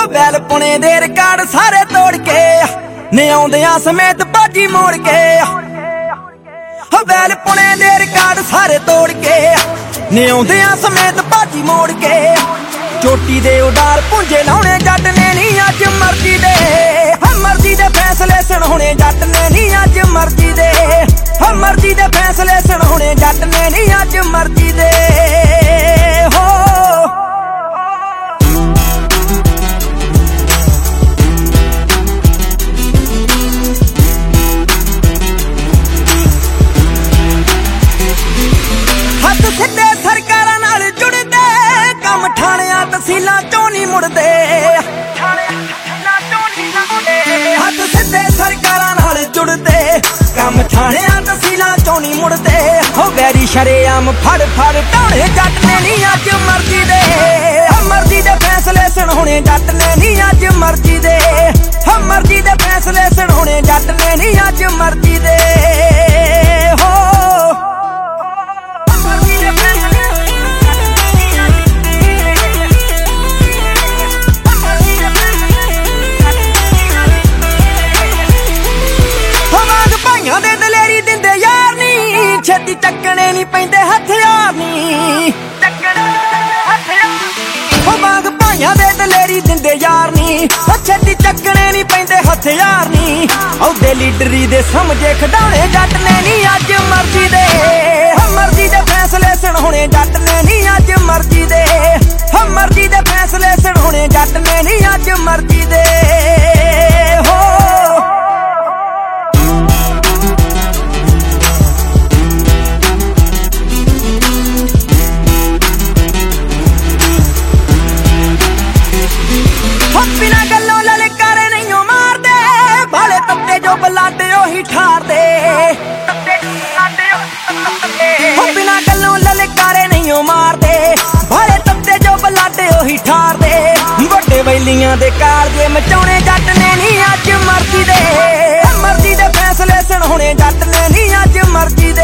बैल पुणे दे रिकार्ड सारे तोड़ के ने आउंदियां समेत बाजी मोड़ के बैल पुणे दे रिकार्ड सारे तोड़ के ने आउंदियां समेत बाजी मोड़ के चोटी दे उडार पुंजे लाउणे जट ने नी अज मर्जी दे मर्जी दे फैसले सुनाउणे जट ने नी अज मर्जी दे मर्जी दे फैसले सुनाउणे जट ने नी अज मर्जी दे हो सिद्धे सरकारां नाल जुड़दे कम ठाणियां तहसीलां चों नहीं मुड़दे हथ सिद्धे सरकारां नाल जुड़दे कम ठाणियां तहसीलां चों नहीं मुड़दे हो वैरी शरेआम फड़ फड़ ढाणे जट ने नहीं अज मर्जी दे मर्जी दे फैसले सुनाउणे जट ने नहीं अज मर्जी दे मर्जी दे फैसले सुनाउणे जट ने नहीं अज मर्जी दे हो छेती चक्कने नहीं पैंदे हथियार नी मांग भाइयां दे दलेरी दिंदे यार नी छेती चक्कने नहीं पैंदे हथियार नी औदे लीडरी दे समझे खडाउने जट ने नी अज मर्जी दे मर्जी दे फैसले सुनाउणे जट ने नी अज मर्जी दे मर्जी दे फैसले सुनाउणे जट ने नी अज मर्जी दे हो बिना गल्लों ललकारे नहीं मार दे भाले तत्ते जो बलाडे ओही ठार दे बिना गल्लों ललकारे नहीं मार दे भाले तत्ते जो बलाडे ओही ठार दे बड़े वैलियां दे कारजे मचाउणे जट ने नहीं अज मर्जी दे फैसले सुनाउणे जट ने नहीं अज मर्जी